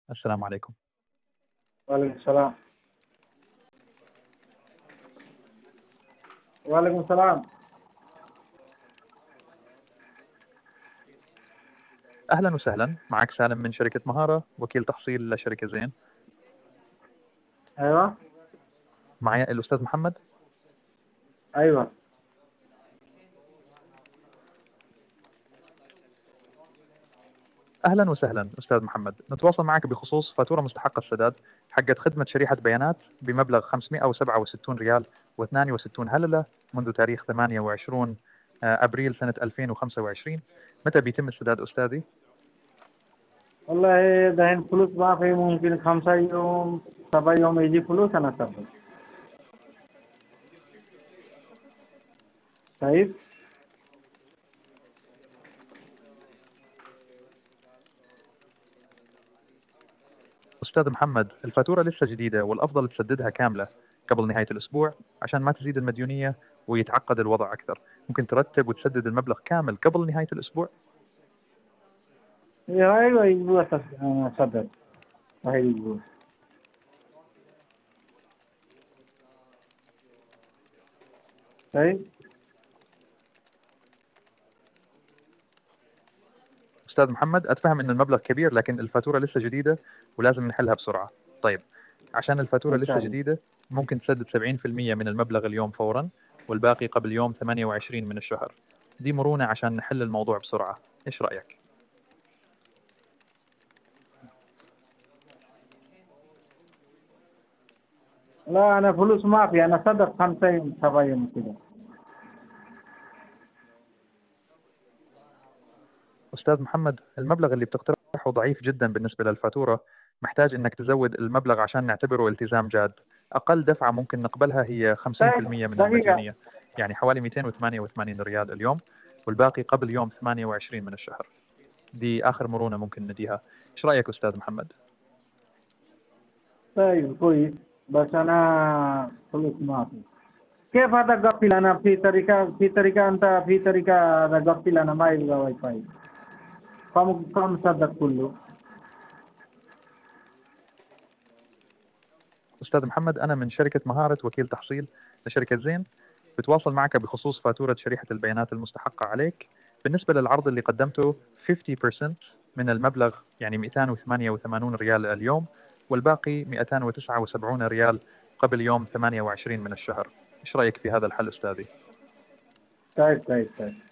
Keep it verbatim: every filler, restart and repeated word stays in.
السلام عليكم. وعليكم السلام. وعليكم السلام. أهلا وسهلا، معك سالم من شركة مهارة، وكيل تحصيل لشركة زين. ايوه معي الأستاذ محمد. ايوه. أهلا وسهلا أستاذ محمد، نتواصل معك بخصوص فاتورة مستحقة السداد حقت خدمة شريحة بيانات بمبلغ خمسمائة وسبعة وستين ريال و62 هللة منذ تاريخ ثمانية وعشرين أبريل سنة ألفين وخمسة وعشرين. متى بيتم السداد أستاذي؟ والله دحين فلوس ما في، ممكن خمسة يوم سبع يوم يجي فلوس أنا سبب. طيب أستاذ محمد، الفاتورة لسه جديدة والأفضل تسددها كاملة قبل نهاية الأسبوع عشان ما تزيد المديونية ويتعقد الوضع أكثر. ممكن ترتب وتسدد المبلغ كامل قبل نهاية الأسبوع؟ ايوه يجوا سبب هاي يجوا. طيب أستاذ محمد، أتفهم أن المبلغ كبير لكن الفاتورة لسه جديدة ولازم نحلها بسرعة. طيب، عشان الفاتورة إن شاء لسه الله. جديدة ممكن تسدد سبعين بالمئة من المبلغ اليوم فورا والباقي قبل يوم ثمانية وعشرين من الشهر. دي مرونة عشان نحل الموضوع بسرعة. إيش رأيك؟ لا أنا فلوس ما في، أنا سبب خمسة يوم سبع يوم كده. أستاذ محمد، المبلغ اللي بتقترحه ضعيف جدا بالنسبة للفاتورة، محتاج إنك تزود المبلغ عشان نعتبره التزام جاد. أقل دفعة ممكن نقبلها هي خمسين طيب بالمئة من دقيقة. المديونية، يعني حوالي مئتين وثمانية وثمانين ريال اليوم، والباقي قبل يوم ثمانية وعشرين من الشهر. دي آخر مرونة ممكن نديها. إيش رأيك أستاذ محمد؟ طيب كويس، بس أنا فلوس ما في. كيف هذا قفل؟ أنا في طريقة في طريقة أنت في طريقة هذا قفل، أنا ما يبغى واي فاي. كم كم صدق كله. أستاذ محمد، أنا من شركة مهارة، وكيل تحصيل لشركة زين، بتواصل معك بخصوص فاتورة شريحة البيانات المستحقة عليك. بالنسبة للعرض اللي قدمته خمسين بالمئة من المبلغ، يعني مئتين وثمانية وثمانين ريال اليوم، والباقي مئتين وتسعة وسبعين ريال قبل يوم ثمانية وعشرين من الشهر. إيش رأيك في هذا الحل أستاذي؟ طيب طيب طيب.